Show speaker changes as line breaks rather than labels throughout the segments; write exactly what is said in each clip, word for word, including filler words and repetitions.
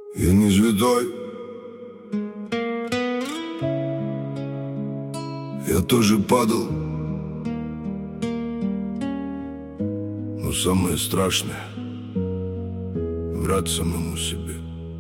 Я не святой, я тоже падал, но самое страшное — врать самому себе.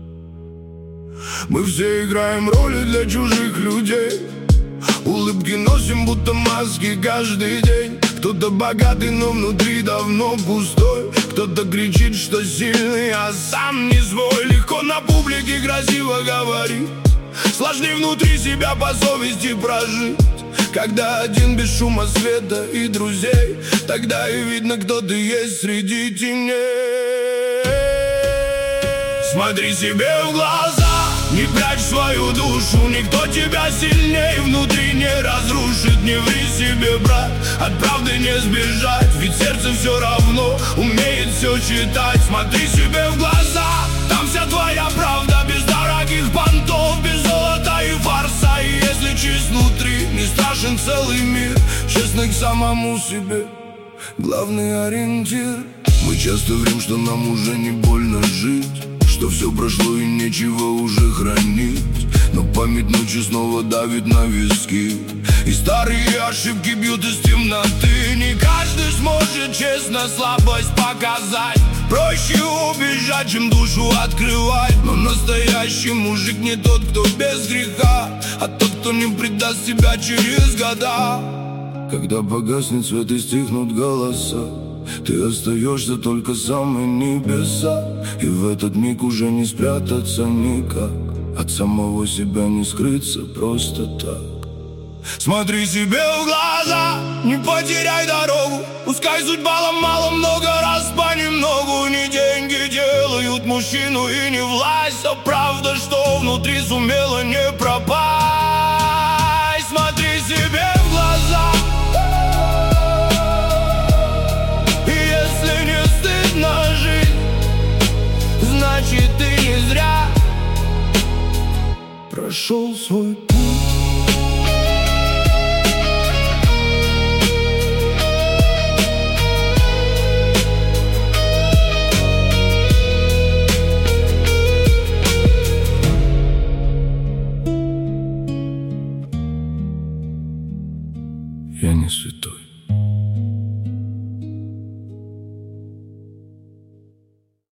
Мы все играем роли для чужих людей, улыбки носим, будто маски каждый день. Кто-то богатый, но внутри давно пустой. Кто-то кричит, что сильный, а сам не свой. Легко на публике красиво говорить, сложнее внутри себя по совести прожить. Когда один без шума света и друзей, тогда и видно, кто ты есть среди теней. Смотри себе в глаза, не прячь свою душу. Никто тебя сильнее внутри не разрушит. Не ври себе, брат, от правды не сбежать, ведь сердце все равно умеет все читать. Смотри себе в глаза, там вся твоя правда, без дорогих понтов, без золота и фарса. И если чист внутри, не страшен целый мир. Честный к самому себе главный ориентир. Мы часто врем, что нам уже не больно жить, что все прошло и нечего уже хранить. Но память ночью снова давит на виски, и старые ошибки бьют из темноты. Не каждый сможет честно слабость показать. Проще убежать, чем душу открывать. Но настоящий мужик не тот, кто без греха, а тот, кто не предаст себя через года. Когда погаснет свет и стихнут голоса, ты остаешься только самые небеса. И в этот миг уже не спрятаться никак, от самого себя не скрыться просто так. Смотри себе в глаза, не потеряй дорогу. Пускай судьба ломала много раз понемногу. Не деньги делают мужчину и не власть, а правда, что внутри сумела не пропасть. Смотри себе в глаза, если не стыдно жить, значит ты не зря прошел свой путь.